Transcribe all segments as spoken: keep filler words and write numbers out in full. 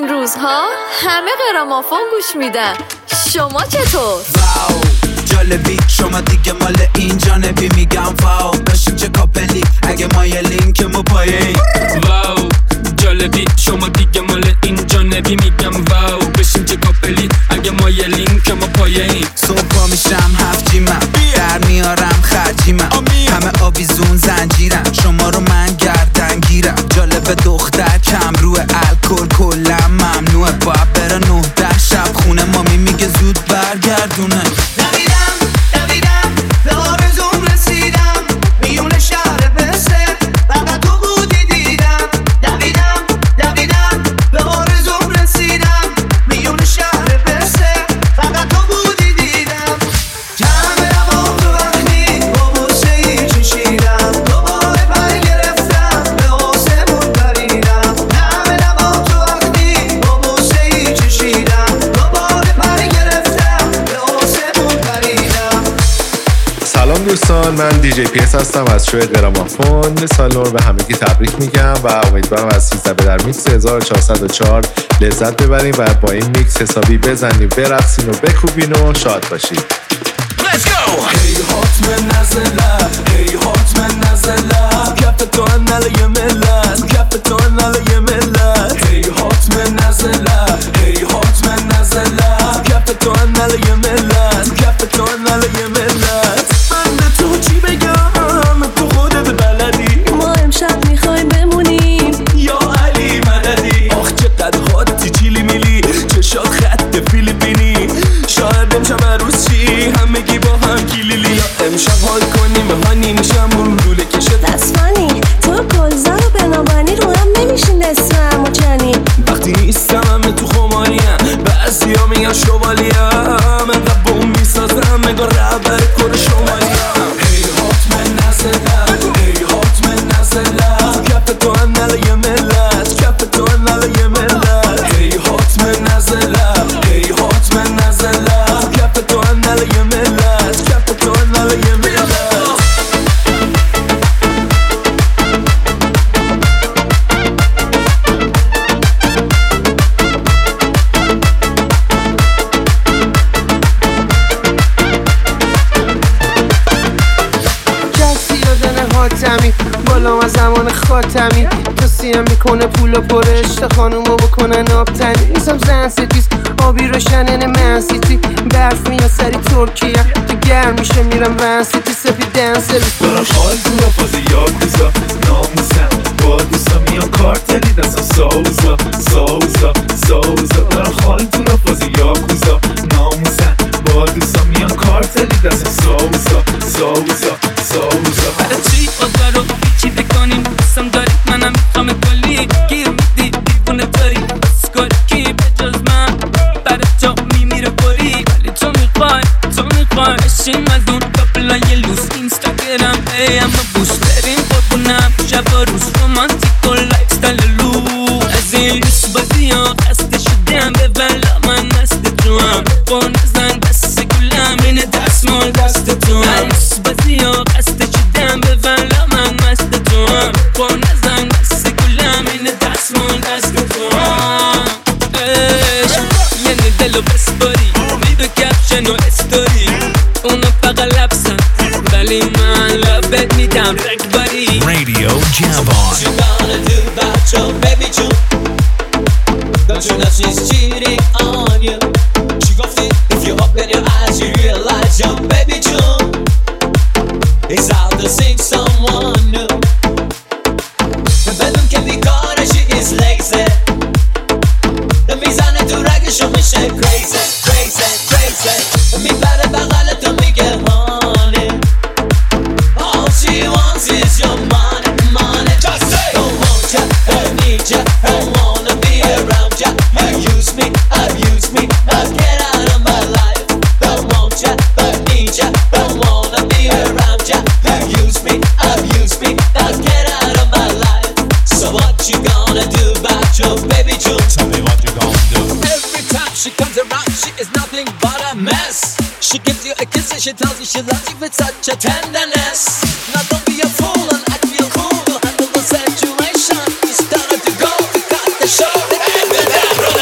این روزها همه گرامافون گوش میدن، شما چطور؟ واو جالبی شما دیگه مال این جانبی، میگم واو باشیم چه کاپلی اگه مایلین که ما پایین. واو جالبی شما دیگه مال این جانبی، میگم واو باشیم چه کاپلی اگه مایلین که ما پایین. صبح پا میشم هفت جیمم در میارم خرجیمم، همه آویزون زنجیرم شما رو من گردن گیرم. جالب دختر کم روی الکل کلا ممنوعه، باید بره نه ده شب خونه مامی میگه زود برگردونه. دویدم دویدم به آرزوم رسیدم، میون شهر بسته فقط تو بودی دیدم. دویدم دویدم به آرزوم رسیدم، میون شهر بسته فقط تو بودی دیدم. جمع لبام تو وقتی با بوسه ای چشیدم، دوباره پر گرفتم به آسمون پریدم. جمع لبام تو وقتی با بوسه ای چشیدم، دوباره پر گرفتم به آسمون پریدم. سلام دوستان، من دی جی پی اس هستم از شو گرامافون. سال نو به همگی تبریک میگم و امیدوارم از سیزده به در میکس هزار و چهارصد و چهار لذت ببریم و با این میکس حسابی بزنیم، برقصین و بکوبین و شاد باشید. Let's go! Hey hot من نزله Hey hot من نزله کف تو انال یه ملت کف تو انال یه ملت Hey hot من نزله Hey hot من نزله کف تو انال یه ملت کف تو انال یه ملت. من به تو چی بگم تو خودت بلدی، ما امشب میخوایم بمونیم یا علی مددی. آخ چقدر خاطی چیلی میلی چشات خط فیلیپینی، شاید امشب عروس چی همگی با هم کلیلی، یا امشب حال کنیم هانی میشم اون لوله کشه. That's funny تو کلزن و بنابرنی رو هم نمیشین اسمم و چنی. وقتی نیستم همه تو خماریم، بعضی ها میگن شوالیم، انقدر بوم میسازم مگه رهبر کل شمالیم. Hey hot من نزله Hey hot من نزله کف تو انال یه ملت کف تو انال یه ملت Hey hot من نزله Hey hot من نزله کف تو انال یه ملت کف تو انال یه ملت. حاتمی بالا از زمان خاتمی، تو سیم میکنه پول و پرشت خانومو بکنن آبتنی. نیستم زن ستیز آبی روشنن من سیتی، برف میاد سری ترکیه که گرم میشه میرم ون سیتی. سفید دنسل دارم حال تو رفاز یاکوزا ناموسم با دوستا میان کارتلی دستم ساوزا ساوزا ساوزا. دارم حال تو رفاز یاکوزا ناموسم با دوستا میان کارتلی دستم ساوزا ساوزا ساوزا. برای چی خدا رو چی بکنیم قسم داری منم میخوام کلی گیر میدی دیوونه داری بس کاری کی به جز من برای تو میمیره پری، ولی تو میخوای تو میخوای اشیم از اون کپلای لوس اینستاگرام ای اما بوش بریم قربونم شب و روز رومانتیک و لایف ستایل لو. از این لوس بازی ها خسته شدم به ولا من مست تو هم با نزن بس گلم این دست مال دست تو هم. لوس بازی ها خسته شدم به ولا من مست تو هم با نزن بس گلم این دست مال دست تو هم. یعنی دلو بسپاری ویدو کپشن و استوری اونا فقط لبسن ولی من لبت میدم رکباری. Radio Jambon. What you gonna do about your baby June? Don't you know she's cheating on you? She gon' fit if you open your eyes you realize your baby June is out to seek someone new. The bedroom can be gone and she is lazy. The mizane tu ragshon mishe crazy crazy crazy. Mi pare bagal tu mige honey, all she wants is your money money. Just say don't want ya, don't need ya, don't wanna be around ya. You use me, abuse me, now get out of my life. Don't want ya, don't need ya, don't wanna be around ya. You use me, abuse me, now get out of my life. So what you gonna do about your baby June? Tell me what you gonna do. Every time she comes around, she is nothing but a mess. She gives you a kiss and she tells you she loves you with such a tenderness. Now don't be a fool and act real cool. Handle the situation. You start to go, you got the show. And then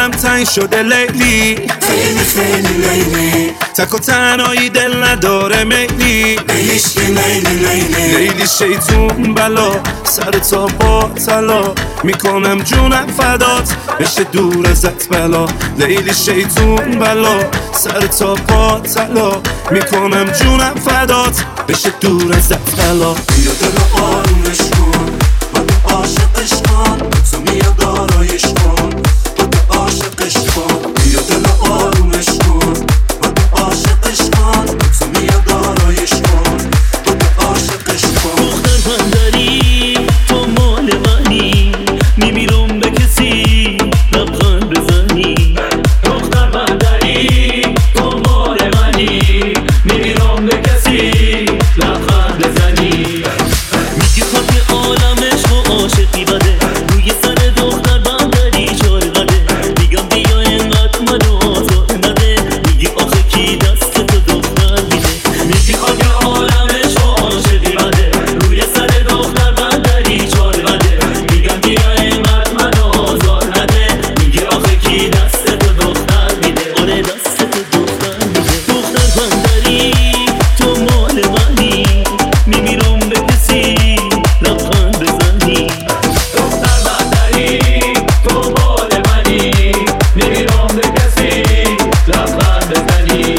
دلم تنگ شده لیلی، خیلی خیلی لیلی، تک و تنهایی دل نداره میلی، لیلیش که لیلی لیلی، لیلی شیطون بلا سر تا با طلا، میکنم جونم فدات بشه دور ازت بلا، لیلی شیطون بلا سر تا پا طلا، میکنم جونم فدات بشه دور ازت بلا. بیا دل آرومش کن، باید عاشقش کن، تو میاد دارایش کن، باید عاشقش کن. بیا دل آرومش کن، باید عاشقش کن، تو میاد دارایش کن، باید عاشقش کن. دختر من داری تو مال منی، میمیرم به کسی لبخند بزنی. دختر من داری تو مال منی، میمیرم به کسی لبخند بزنی. میگی خاک عالمش و عاشقی بده، روی سر دختر بندری چار قده. میگم بیا اینقدر منو آزار نده، میگی آخه کی دست تو دختر میده. میگی خاک عالمش و عاشقی بده، روی سر دختر بندری چار قده. میگم بیا اینقدر منو آزار نده، میگی آخه کی دست تو دختر میده. آره دست تو دختر میده. دختر بندری تو مال منی، میمیرم به کسی لبخند بزنی. دختر بندری تو مال منی، میمیرم به کسی لبخند بزنی.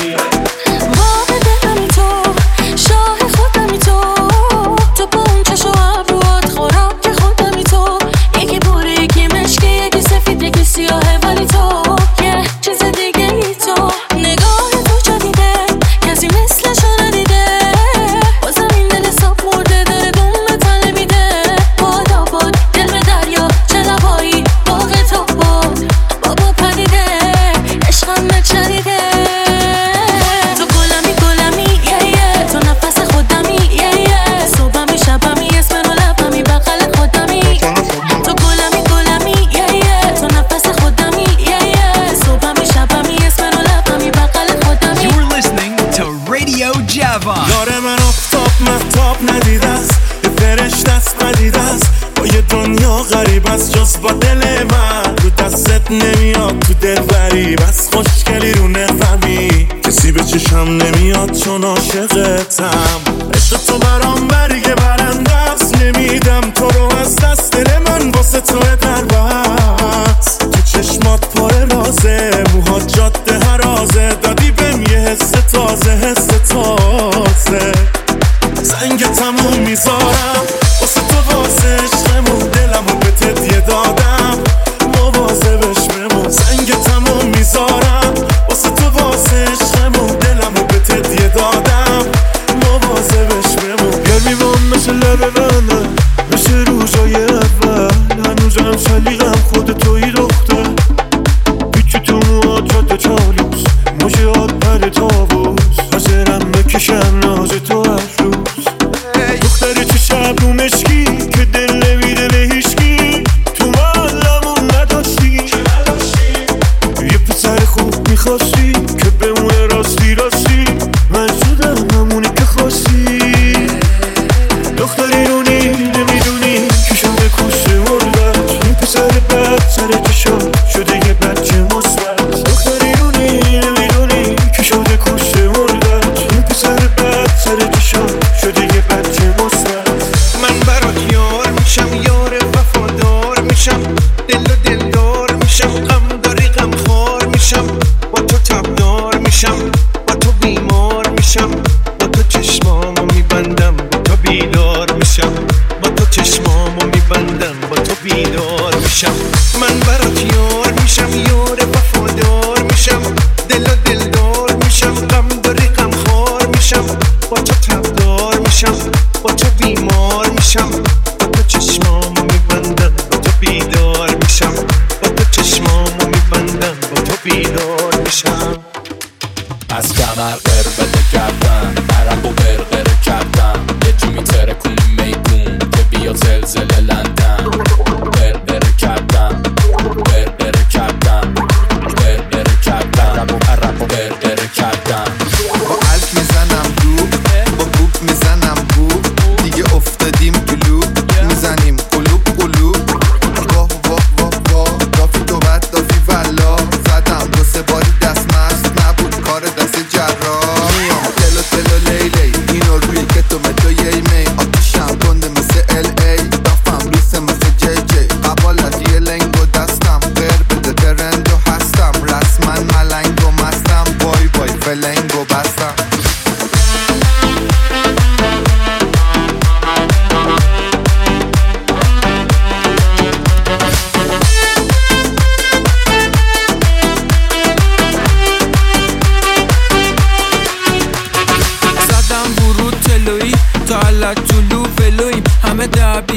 باغ دلمی تو، شاه خودمی تو، تو با اون چشم و ابروات خوراک خودمی تو. یکی بوره یکی مشکی یکی سفید یکی سیاهه، ولی تو یه چیز دیگه ای. تو نگاه تو جدیده کسی مثلشو ندیده، بازم این دل صاف مرده داره دوم تله میده. بادا باد دل به دریا چه لبایی باغ تو بود، بابا پدیده عشقم بچریده. تو گلمی گلمی یه یه، تو نفس خودمی یه یه، صبحمی شبمی اسم رو لبمی بغل خودمی. تو گلمی گلمی یه یه، تو نفس خودمی یه یه، صبحمی شبمی اسم رو لبمی بغل خودمی. You're listening to Radio Javan. یار من افتاب مهتاب ندیده است، یه فرشته است پدیده است، با یه دنیا غریب است جز با دل من. رو دستت نمیاد تو دل غریب است، خوشگلی رو نفهمی کسی به چشم نمیاد چون عاشقتم. عشق تو برام برگ برنده است، نمیدم تو رو از دست. دل من واسه تو در بست، تو چشمات پر رازه، موهات جاده هرازه، دادی بهم یه حس تازه حس تازه. زنگ تموم میذارم واسه تو واسه عشقمون، دلمو به تدیه دادم مواظبش بمون. زنگ تموم میذارم واسه تو واسه عشقمون، دلمو به تدیه دادم مواظبش بمون. گرمیوام مثل لب منه، مثل روزای اول، هنوزم سلیقم خود توی دختر. پیچی تو موهات جاده چالوس، موجهات پر تابوس، حاضرم بکشم ناز تو هر روز. دختری تو شب رو مشکی که دل نمیده به هیچکی، تو محلمون نداشتی یه پسر خوب میخواستی که بمونه راستی راستی. من شدم همونی که خواستی. دختری رو نمیدونی که شده کشته مردت، یه پسر بد سر چشات شده یه بچه مثبت. دختری رو نمیدونی که شده کشته مردت، یه پسر بد سر چشات شده یه بچه مثبت. من برات یار میشم، یار وفادار میشم، دل و دلدار میشم، غم داری غم خوار میشم، با تو تبدار میشم، با تو بیمار میشم، با تو چشمامو میبندم، با تو بیدار میشم، با تو چشمامو میبندم، با تو بیدار میشم. من برات یار میشم، یار وفادار میشم، دل و دلدار میشم، غم داری غم خوار میشم، با تو تبدار میشم، با تو بیمار میشم، با تو چشمامو میبندم، با تو بیدار میشم، با تو چشمامو میبندم، با تو بیدار میشم. از کمر قربته کردم، عرق و برقره کردم، یه جو میتره کنی میگون که بیا زلزله لندن. قرقره کردم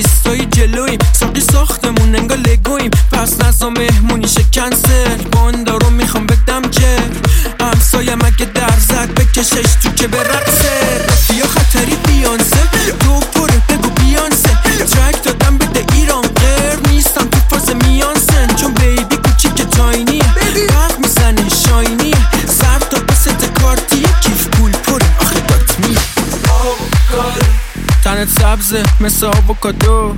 ایستایی جلویم ساقی ساختمون انگا لگویم پس نزا مهمونی شه کنسل باندارو میخوام بدم جر همسایم اگه در زد بکشش تو که به رقصه رفیا خطری بیانسه دو پره بگو بیانسه ترک دادم بده ایران غیر نیستم تو فاز میانسن چون بیبی کوچیک تاینیه برق میزنه شاینیه ظرف تا بست کارتیه کیف پول پره آخه دات میه تنت سبزه مثل آووکادو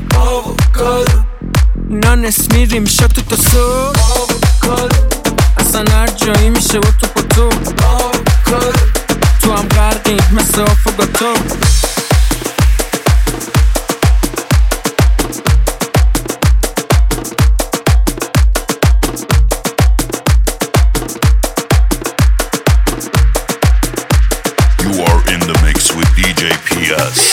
نانس میریم شاتو تا صبح اصلا هر جایی میشه و تو با تو تو هم غرقیم مثل آفوگاتو You are in the mix with دی جی پی اس.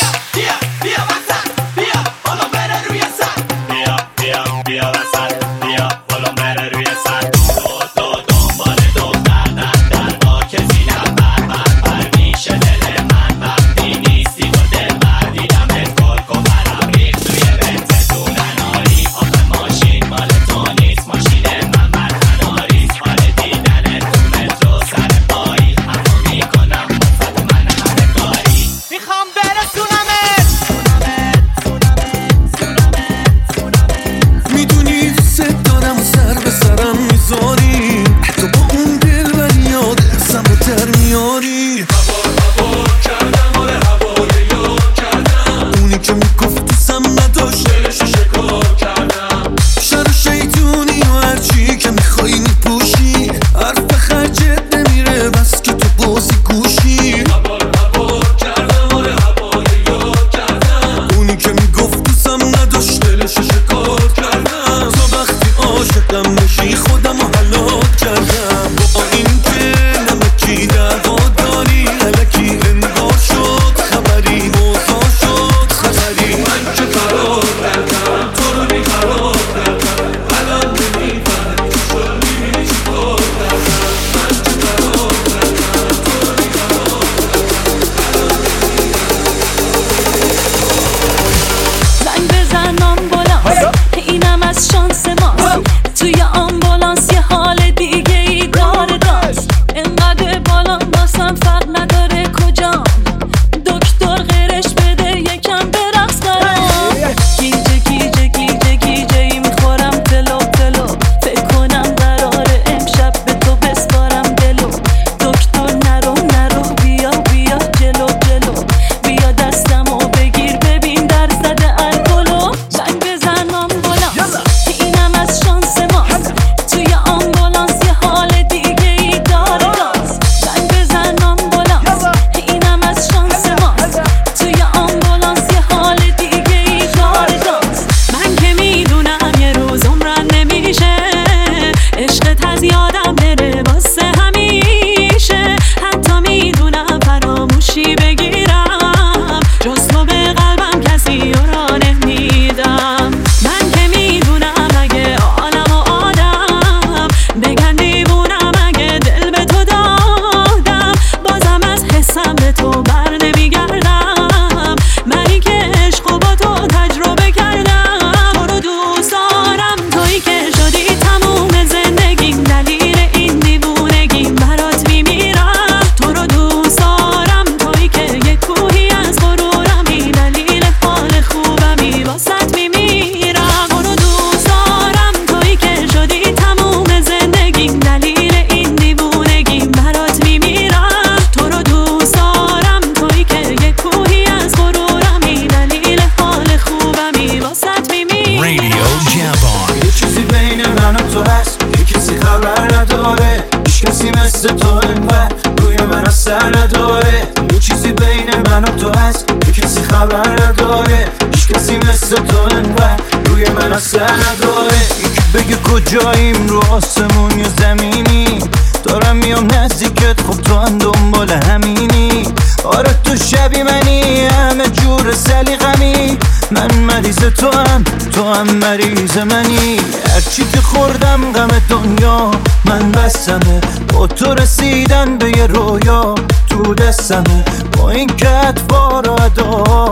کجاییم رو آسمون یا زمینی دارم میام نزدیکت خب تو هم دنبال همینی آره تو شبی منی همه جور سلیقمی من مریض تو هم تو هم مریض منی هرچی که خوردم غم دنیا من بستمه با تو رسیدن به یه رویا تو دستمه با این که اطوار و ادار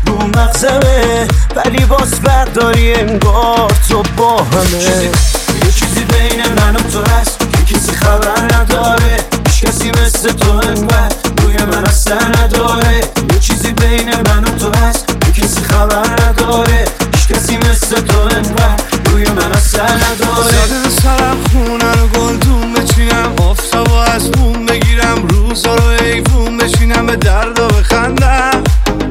رو مغزمه، ولی باز برداری انگار تو با همه. یه چیزی بین من و تو هست که کسی خبر نداره، هیچ کسی مثل تو انقدر روی من اصلا نداره. یه چیزی بین من و تو هست که کسی خبر نداره، هیچ کسی مثل تو انقدر روی من اصلا نداره. زده سرم خونه رو گلدون بچینم، آفتابو از بوم بگیرم، روزا رو ایوون بشینم، به درد و بخندم.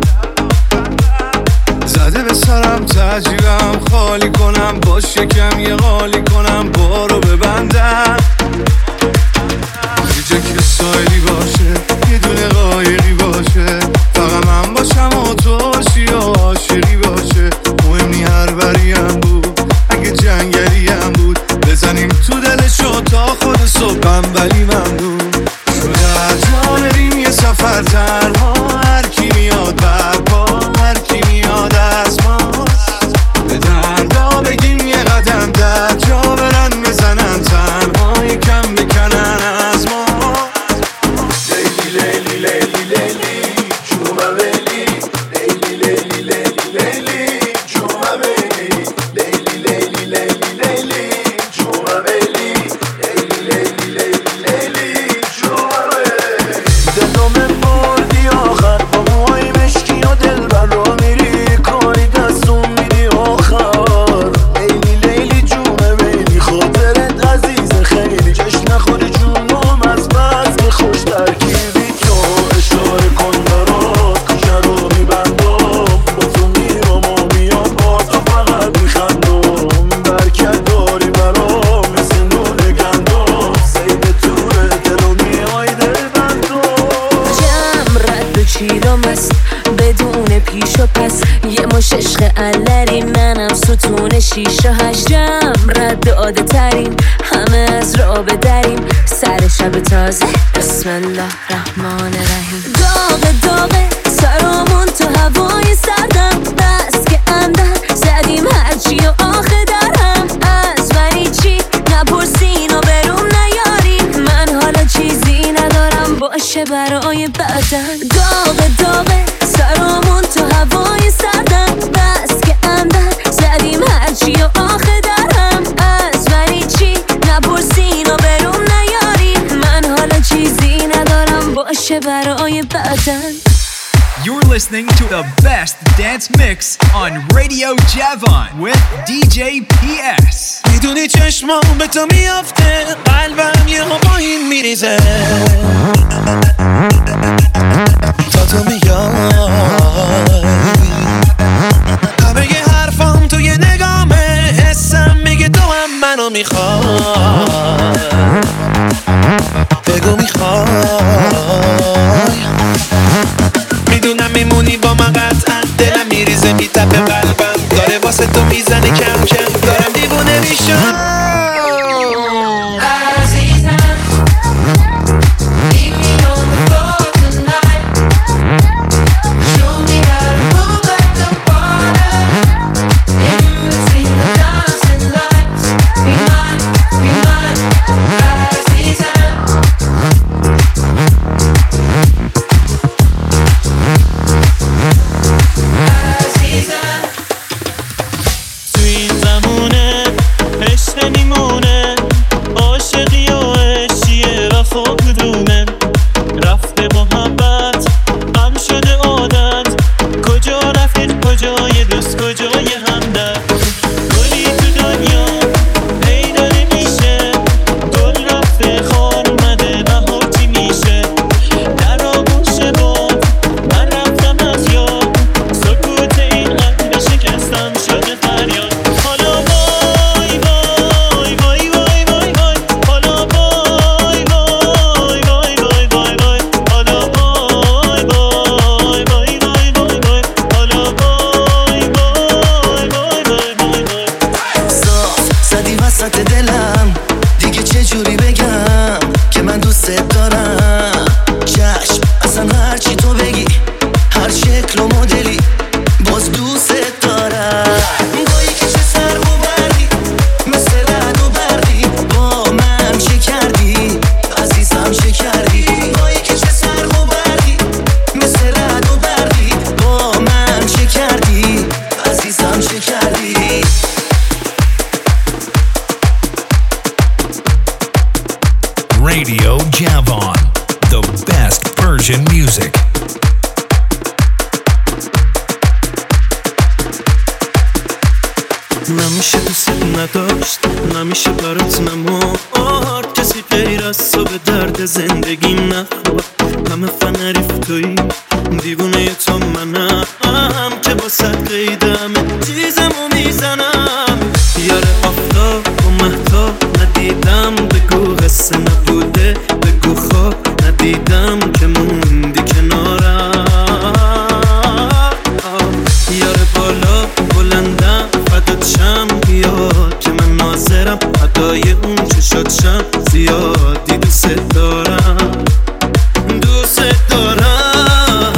زده به سرم تجیبم خالی کنم، با شکم یه غالی کنم، بارو ببندم. یه جا که سایلی باشه، یه دونه قایقی باشه، فقط من باشم و تو باشی و عاشقی باشه. مهم نی هر بریم بود، اگه جنگلی هم بود، بزنیم تو دلشو تا خود صبحم ولی ممنون. شده از جا بریم یه سفر تنها، هر کی میاد برپا، هر کی میاد از ما، به دردا بگیم یه قدم در جا برن بزنن، تنها یکم بکنن از ما. لیلی لیلی لیلی لیلی جوما ویلی، لیلی لیلی لیلی لیلی جوما ویلی، لیلی لیلی لیلی لیلی جوما ویلی، لیلی لیلی لیلی لیلی جوما ویلی. دلو من بردی آخر با موهای مشکی و دل بر رو میری، کاری دستون میدی آخر. لیلی لیلی جونه ویلی، خاطرت عزیز خیلی، جشن نخوری جونم از بس که خوش ترکیبی. تو اشاره کن برات کشه رو میبندم، با تو میرم و میام با تو فقط میخندم. برکت داری برام مثل نون گندم، سید توره دلو میای دل بندم. جمع رد و چیرم است بدون پیش و پس، یه مش عشق علری منم ستون شیش و هشت. جمع رد عاده ترین همه از راه بدریم، سر شب تازه بسم الله رحمان رحیم. داغ داغه سرامون تو هوای سردم، بس که اندر زدیم هرچی و آخه درهم. از منی چی نپرسین و بروم نیارین، من حالا چیزی ندارم باشه برای بعدن. داغ داغه سرامون تو هوای سردم، بس که اندر زدیم هرچی و آخه درهم. از منی چی نپرسین و بروم نیارین، من حالا چیزی ندارم باشه برای بعدن. You're listening to the best dance mix on Radio Javon with دی جی پی اس. میدونی چشمام به تو میافته، قلبم یه ها با این میریزه، تا تو میای. همه یه حرفام توی نگامه، حسم میگه تو هم منو میخوای. بگو میخوای، میدونم میمونی با من قطعا، دلم میریزه میتپه قلبم، داره واسه تو میزنه کم کم، دارم دیوونه میشم. Be mine, be mine. Radio Javon, the best Persian music. نمیشه دوست نداشت، نمیشه برات نمار، کسی غیر از تو به درد زندگیم نخور. همه فنریف توی دیوونه تو منم که با صد قیدمه چیزمو میزنم. یاره آفتاب و مهتاب ندیدم، بگو قصه نبوده، بگو خواب ندیدم که موندی کنارم. یاره بالا بلندم فدات شم، بیا که من ناظرم ادای اون چشات شم. زیادی دوست دارم، دوست دارم.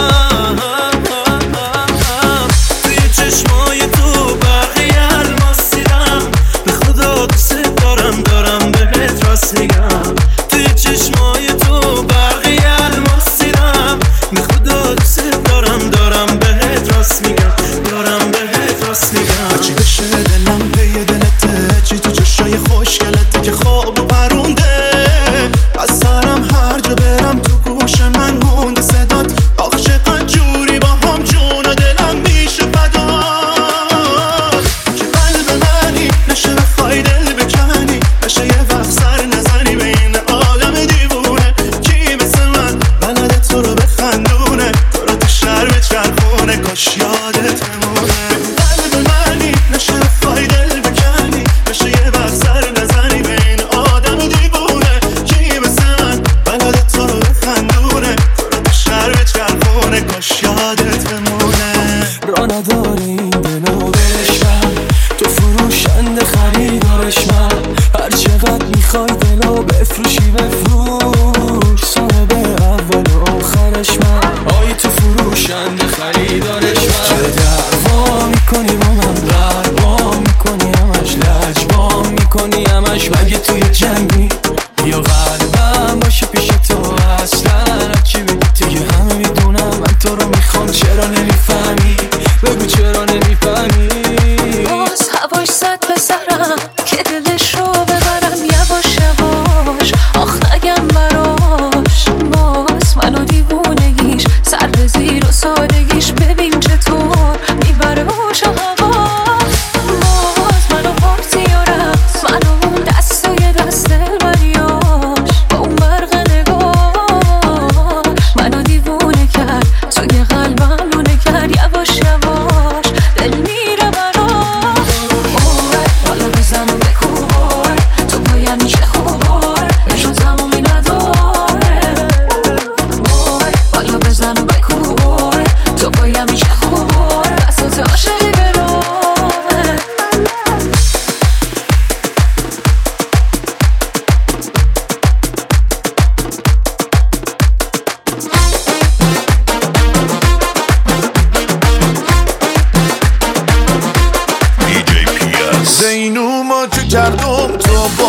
توی چشمای تو برقی الماس دیدم، به خدا دوست دارم، دارم بهت راست میگم. توی چشمای تو برقی الماس دیدم، به خدا دوست دارم، دارم بهت راست میگم، دارم بهت راست میگم. چی بشه دلم پی دلته، چی تو چشای خوشگلته که خواب و پرونده. از سرم هر جا برم تو گوش من مونده صدات، آخه چقدر جوری با هم جون و دلم میشه فدا. که قلب منی نشه بخوای دل بکنی، نشه یه وقت سر نزنی به این آدم دیوونه. کی مثل من بلده تو رو بخندونه، تو رو تو شهر بچرخونه، کاش یادت بمونه. قلب منی نشه بخوای دل بکنی، نشه یه وقت سر نزنی به این آدم دیوونه. کی مثل من بلده تو رو بخندونه، تو رو تو شهر بچرخونه، کاش یادت بمونه. را نداری این دلو بشم، تو فروشنده خریدارش من. هر چقدر میخوای دلو بفروشی بفروش، صاحب اول و آخرش من. آی تو فروشنده خریدارش من. چه دعوا میکنی با من، قربا میکنی همش، لجبا میکنی همش. مگه توی جنگی یا قلبم باشه پیش تو، اصلا هرچی بگی دیگه همه میدونم من تو رو میخوام. چرا نمیفهمی؟ بگو چرا نمیفهمی؟ باز هواش زد به سرم که دلش رو ببرم یواش یواش. آخ نگم براش باز منو دیوونگیش، سر به زیر و سادگیش ببین چطور میبره هوش و حواس. باز منو پارتیارم، منو اون دست و یه دست دلبریاش، با اون برق نگاش منو دیوونه کرد. توی قلبم لونه کرد یواش یواش، دل میره براش. اوه بالا بزن و بکوبار، تو باید میشه خوبار، نشون تمومی نداره. اوه بالا بزن و بکوبار، تو باید میشه خوبار، دستات عاشقی براره. زینو ما که کردم تو